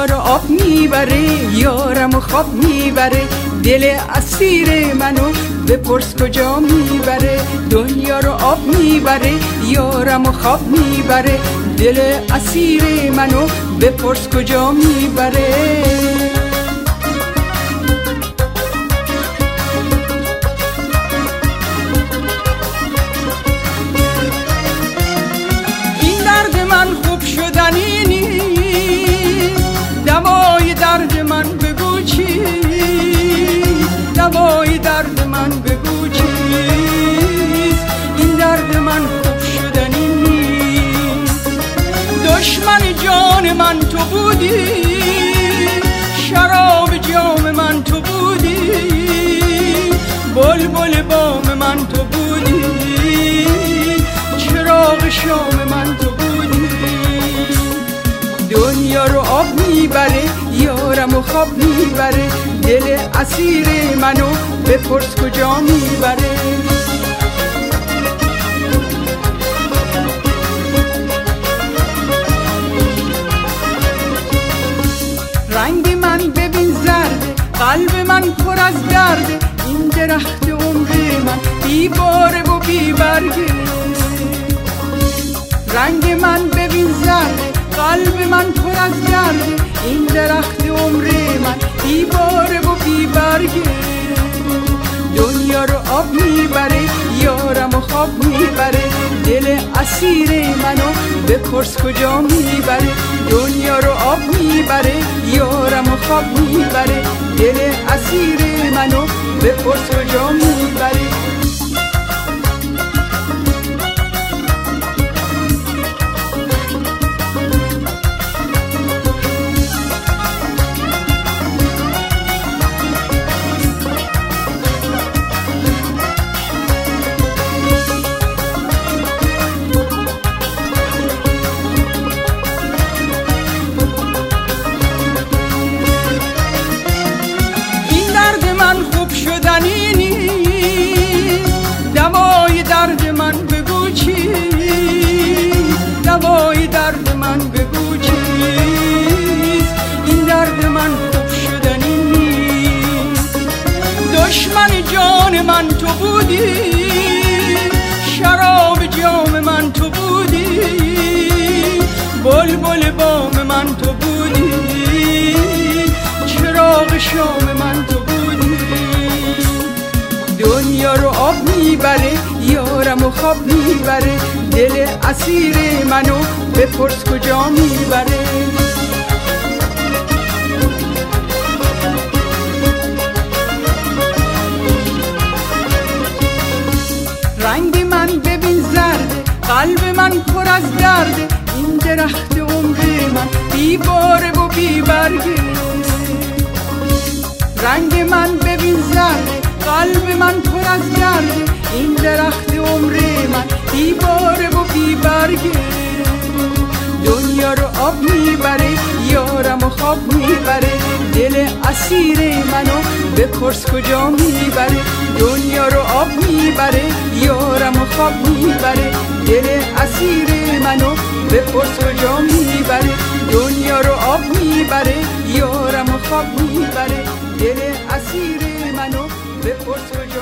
دنیا رو آب میبره، یارم و خواب میبره، دل اسیر منو بپرس کجا میبره. دنیا رو آب میبره، یارم و خواب میبره، دل اسیر منو بپرس کجا میبره. خوب شدنی نیست، دوای درد من بگو چیست، دوای درد من بگو چیست. این درد من خوب شدنی نیست. دشمن جان من تو بودی، شراب جام من تو بودی، بلبل بام من تو بودی، چراغ شام من تو بودی. دنیا رو آب میبره، یارم و خواب میبره، دل اسیر منو بپرس کجا میبره. رنگ من ببین زرده، قلب من پر از درده، این درخت عمر من بی باره و بی برگه. رنگ من ببین زرده، قلب من پر از درده، این درخت عمر من بی باره و بی برگه. دنیا رو آب میبره، یارم و خواب میبره، دل اسیر منو بپرس کجا میبره. دنیا رو آب میبره، یارم و خواب میبره، دل اسیر منو بپرس کجا میبره. شدنی نیست، دوای درد من بگو چیست، دوای درد من بگو چیست. این درد من خوب شدنی نیست. دشمن جان من تو بودی، شراب جام من تو بودی، بلبل بام من تو بودی، چراغ شام من تو بودی. دنیا رو آب میبره، یارم و خواب میبره، دل اسیر منو بپرس کجا میبره. رنگ من ببین زرده، قلب من پر از درده، این درخت عمر من بی باره و بی برگه. رنگ من ببین زرده، قلب من پر از درده، این درخت عمر من بی باره و بی برگه. دنیا رو آب میبره، یارم و خواب میبره، دل اسیر منو بپرس کجا میبره. دنیا رو آب میبره، یارم و خواب میبره، دل اسیر منو بپرس کجا میبره. دنیا رو آب میبره، یارم و خواب میبره، دل اسیر منو بپرس کجا